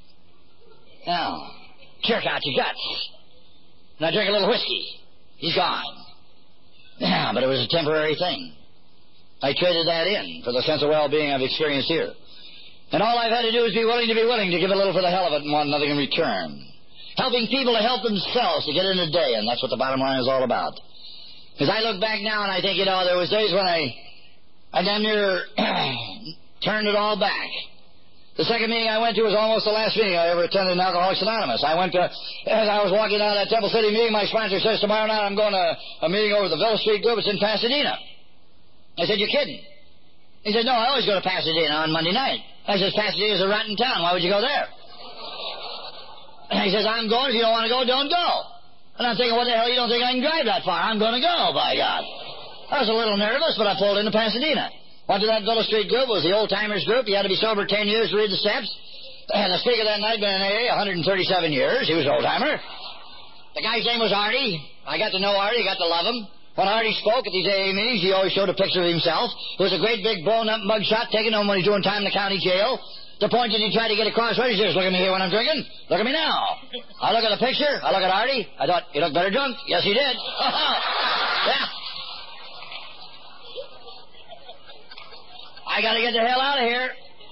Now, jerk out your guts. And I drink a little whiskey. He's gone. Yeah, but it was a temporary thing. I traded that in for the sense of well-being I've experienced here. And all I've had to do is be willing to be willing to give a little for the hell of it and want nothing in return. Helping people to help themselves to get in the day, and that's what the bottom line is all about. Because I look back now and I think, you know, there was days when I, I damn near turned it all back. The second meeting I went to was almost the last meeting I ever attended in Alcoholics Anonymous. I went to, as I was walking out of that Temple City meeting, my sponsor says, tomorrow night I'm going to a meeting over the Villa Street Group. It's in Pasadena. I said, you're kidding. He said, no, I always go to Pasadena on Monday night. I said, Pasadena's a rotten town. Why would you go there? And he says, I'm going. If you don't want to go, don't go. And I'm thinking, what the hell, you don't think I can drive that far? I'm going to go, by God. I was a little nervous, but I pulled into Pasadena. Went to that Villa Street Group. It was the old-timers group. You had to be sober ten years to read the steps. And the speaker that night been in A A one hundred thirty-seven years. He was an old-timer. The guy's name was Artie. I got to know Artie. Got to love him. When Artie spoke at these A A meetings, he always showed a picture of himself. It was a great big blown-up mugshot taken home when he's doing time in the county jail. The point that he tried to get across was, he says, look at me here when I'm drinking. Look at me now. I look at the picture. I look at Artie. I thought, he looked better drunk. Yes, he did. Yeah. I got to get the hell out of here.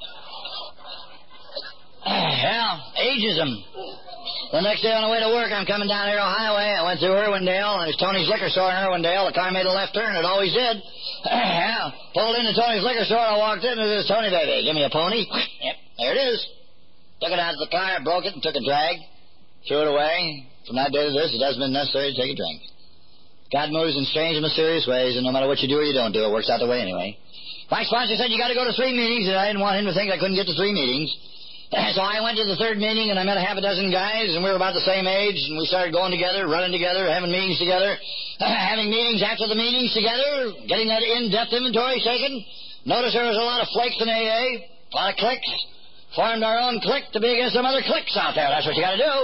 Yeah, ageism. The next day on the way to work, I'm coming down Arrow Highway. I went through Irwindale, and there's Tony's Liquor Store in Irwindale. The car made a left turn. It always did. Yeah. Pulled into Tony's Liquor Store. I walked in, and it was Tony, baby. Give me a pony. Yep, there it is. Took it out of the car, broke it, and took a drag. Threw it away. From that day to this, it hasn't been necessary to take a drink. God moves in strange and mysterious ways, and no matter what you do or you don't do, it works out the way anyway. My sponsor said, you got to go to three meetings, and I didn't want him to think I couldn't get to three meetings. So I went to the third meeting, and I met a half a dozen guys, and we were about the same age, and we started going together, running together, having meetings together, having meetings after the meetings together, getting that in-depth inventory taken. Notice there was a lot of flakes in A A, a lot of cliques. Formed our own clique to be against some other cliques out there. That's what you got to do.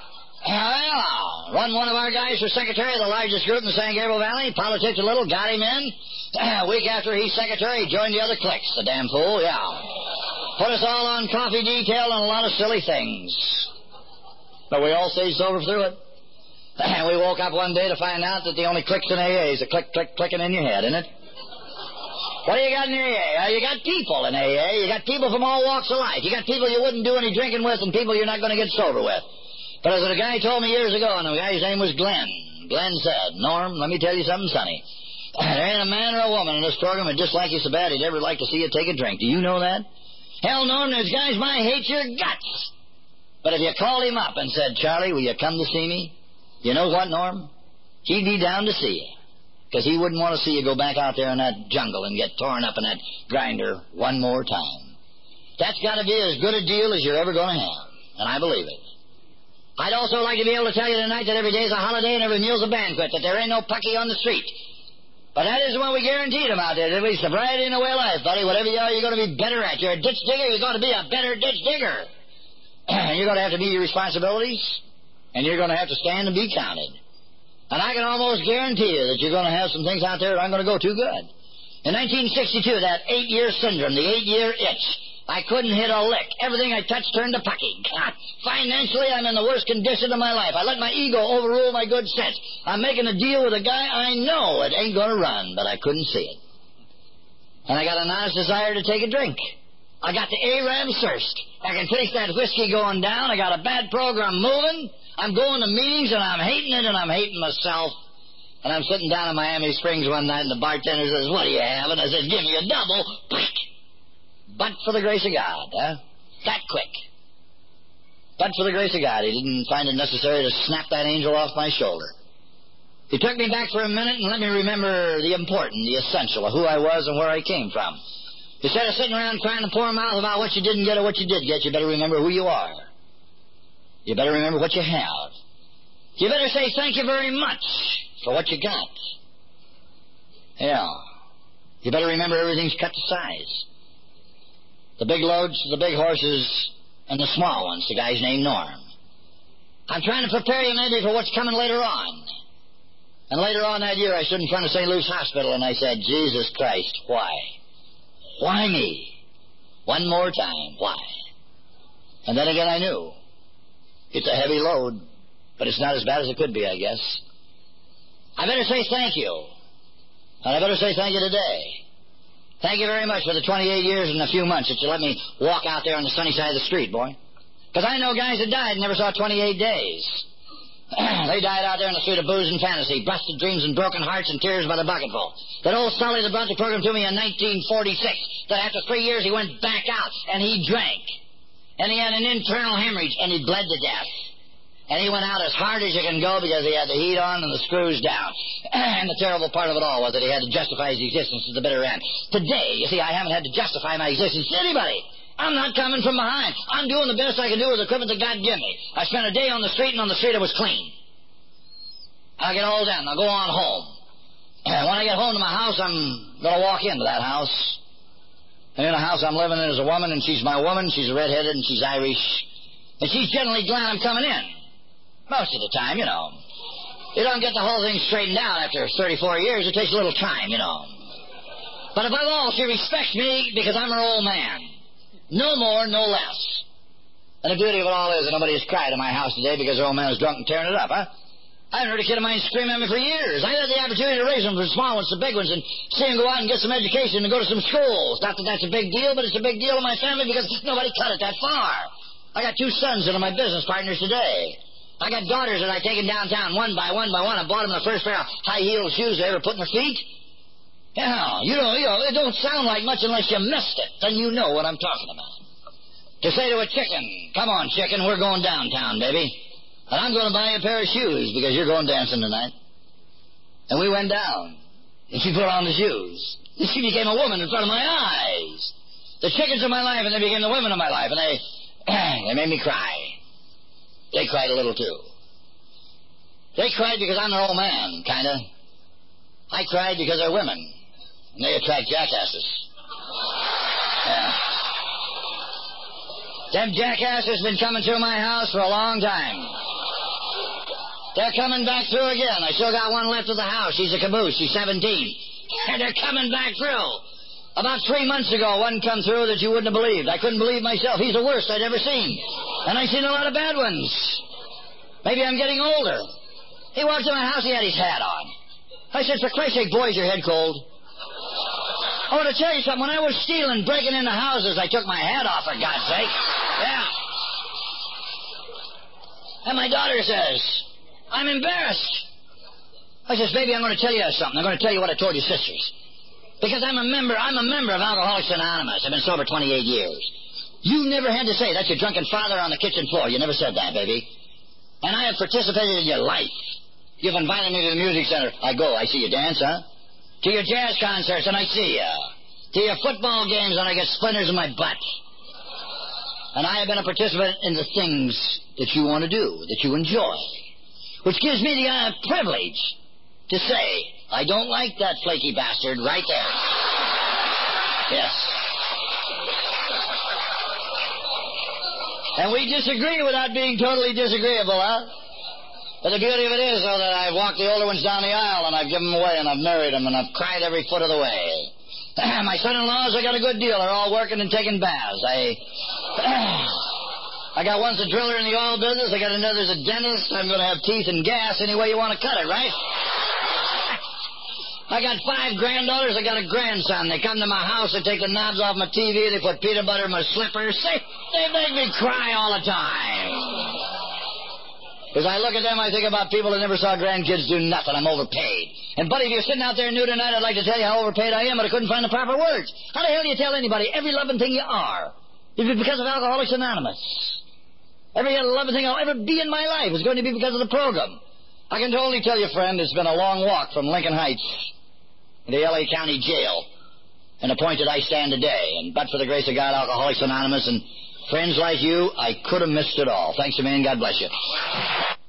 Well, run one of our guys for secretary of the largest group in the San Gabriel Valley, politics a little, got him in. A week after he's secretary, he joined the other cliques, the damn fool, yeah. Put us all on coffee detail and a lot of silly things. But we all stayed sober through it. And we woke up one day to find out that the only clicks in A A is a click, click, clicking in your head, isn't it? What do you got in A A? Uh, you got people in A A. You got people from all walks of life. You got people you wouldn't do any drinking with and people you're not going to get sober with. But as a guy told me years ago, and the guy's name was Glenn, Glenn said, Norm, let me tell you something, sonny. There ain't a man or a woman in this program that dislikes you so bad he'd ever like to see you take a drink. Do you know that? Hell, Norm, there's guys might hate your guts. But if you called him up and said, Charlie, will you come to see me? You know what, Norm? He'd be down to see you. Because he wouldn't want to see you go back out there in that jungle and get torn up in that grinder one more time. That's got to be as good a deal as you're ever going to have. And I believe it. I'd also like to be able to tell you tonight that every day is a holiday and every meal's a banquet, that there ain't no pucky on the street. But that isn't what we guaranteed them out there. There'll be sobriety in the way of life, buddy. Whatever you are, you're going to be better at. You're a ditch digger, you're going to be a better ditch digger. You're going to have to meet your responsibilities, and you're going to have to stand and be counted. And I can almost guarantee you that you're going to have some things out there that aren't going to go too good. In nineteen sixty-two, that eight-year syndrome, the eight-year itch, I couldn't hit a lick. Everything I touched turned to pucky. God, financially, I'm in the worst condition of my life. I let my ego overrule my good sense. I'm making a deal with a guy I know it ain't going to run, but I couldn't see it. And I got an honest desire to take a drink. I got the A-Rams thirst. I can taste that whiskey going down. I got a bad program moving. I'm going to meetings, and I'm hating it, and I'm hating myself. And I'm sitting down in Miami Springs one night, and the bartender says, "What do you have?" And I said, "Give me a double." But for the grace of God, huh? That quick. But for the grace of God, he didn't find it necessary to snap that angel off my shoulder. He took me back for a minute and let me remember the important, the essential of who I was and where I came from. Instead of sitting around crying a poor mouth about what you didn't get or what you did get, you better remember who you are. You better remember what you have. You better say thank you very much for what you got. Yeah. You better remember everything's cut to size. The big loads, the big horses, and the small ones, the guy's named Norm. I'm trying to prepare you maybe for what's coming later on. And later on that year, I stood in front of Saint Luke's Hospital and I said, "Jesus Christ, why? Why me? One more time, why?" And then again I knew. It's a heavy load, but it's not as bad as it could be, I guess. I better say thank you. And I better say thank you today. Thank you very much for the twenty-eight years and a few months that you let me walk out there on the sunny side of the street, boy. Because I know guys that died and never saw twenty-eight days. They died out there in the street of booze and fantasy, busted dreams and broken hearts and tears by the bucketful. That old Sully that brought the program to me in nineteen forty-six, that after three years he went back out and he drank. And he had an internal hemorrhage and he bled to death. And he went out as hard as you can go because he had the heat on and the screws down. And the terrible part of it all was that he had to justify his existence to the bitter end. Today, you see, I haven't had to justify my existence to anybody. I'm not coming from behind. I'm doing the best I can do with the equipment that God gave me. I spent a day on the street, and on the street it was clean. I'll get all done. I'll go on home. And when I get home to my house, I'm going to walk into that house. And in the house I'm living in is a woman, and she's my woman. She's redheaded, and she's Irish. And she's generally glad I'm coming in. Most of the time, you know. You don't get the whole thing straightened out after thirty-four years. It takes a little time, you know. But above all, she respects me because I'm her old man. No more, no less. And the beauty of it all is that nobody has cried in my house today because her old man is drunk and tearing it up, huh? I haven't heard a kid of mine scream at me for years. I had the opportunity to raise them from small ones to big ones and see them go out and get some education and go to some schools. Not that that's a big deal, but it's a big deal in my family because nobody cut it that far. I got two sons that are my business partners today. I got daughters that I've taken downtown one by one by one. I bought them the first pair of high-heeled shoes they ever put in their feet. Yeah, you know, you know, it don't sound like much unless you missed it. Then you know what I'm talking about. To say to a chicken, "Come on, chicken, we're going downtown, baby. And I'm going to buy you a pair of shoes because you're going dancing tonight." And we went down. And she put on the shoes. And she became a woman in front of my eyes. The chickens of my life, and they became the women of my life. And they, they made me cry. They cried a little, too. They cried because I'm their old man, kind of. I cried because they're women. And they attract jackasses. Yeah. Them jackasses been coming through my house for a long time. They're coming back through again. I still got one left of the house. She's a caboose. She's seventeen. And they're coming back through. About three months ago, one come through that you wouldn't have believed. I couldn't believe myself. He's the worst I'd ever seen. And I've seen a lot of bad ones. Maybe I'm getting older. He walked in my house, he had his hat on. I said, "For Christ's sake, boy, is your head cold?" I want to tell you something. When I was stealing, breaking into houses, I took my hat off, for God's sake. Yeah. And my daughter says, "I'm embarrassed." I says, "Baby, I'm going to tell you something. I'm going to tell you what I told your sisters. Because I'm a member, I'm a member of Alcoholics Anonymous. I've been sober twenty-eight years. You never had to say, 'That's your drunken father on the kitchen floor.' You never said that, baby. And I have participated in your life. You've invited me to the music center. I go. I see you dance, huh? To your jazz concerts, and I see you. To your football games, and I get splinters in my butt. And I have been a participant in the things that you want to do, that you enjoy. Which gives me the uh, privilege to say, I don't like that flaky bastard right there. Yes. And we disagree without being totally disagreeable, huh? But the beauty of it is, though, that I've walked the older ones down the aisle, and I've given them away, and I've married them, and I've cried every foot of the way. My son-in-laws, I got a good deal. They're all working and taking baths. I... I got one's a driller in the oil business. I got another's a dentist. I'm going to have teeth and gas any way you want to cut it, right? I got five granddaughters. I got a grandson. They come to my house. They take the knobs off my T V. They put peanut butter in my slippers. They, they make me cry all the time. Because I look at them, I think about people that never saw grandkids do nothing. I'm overpaid. And, buddy, if you're sitting out there new tonight, I'd like to tell you how overpaid I am, but I couldn't find the proper words. How the hell do you tell anybody every loving thing you are? If it's because of Alcoholics Anonymous. Every loving thing I'll ever be in my life is going to be because of the program. I can only tell you, friend, it's been a long walk from Lincoln Heights to the L A County Jail and the point that I stand today. And but for the grace of God, Alcoholics Anonymous and friends like you, I could have missed it all. Thanks a million. God bless you.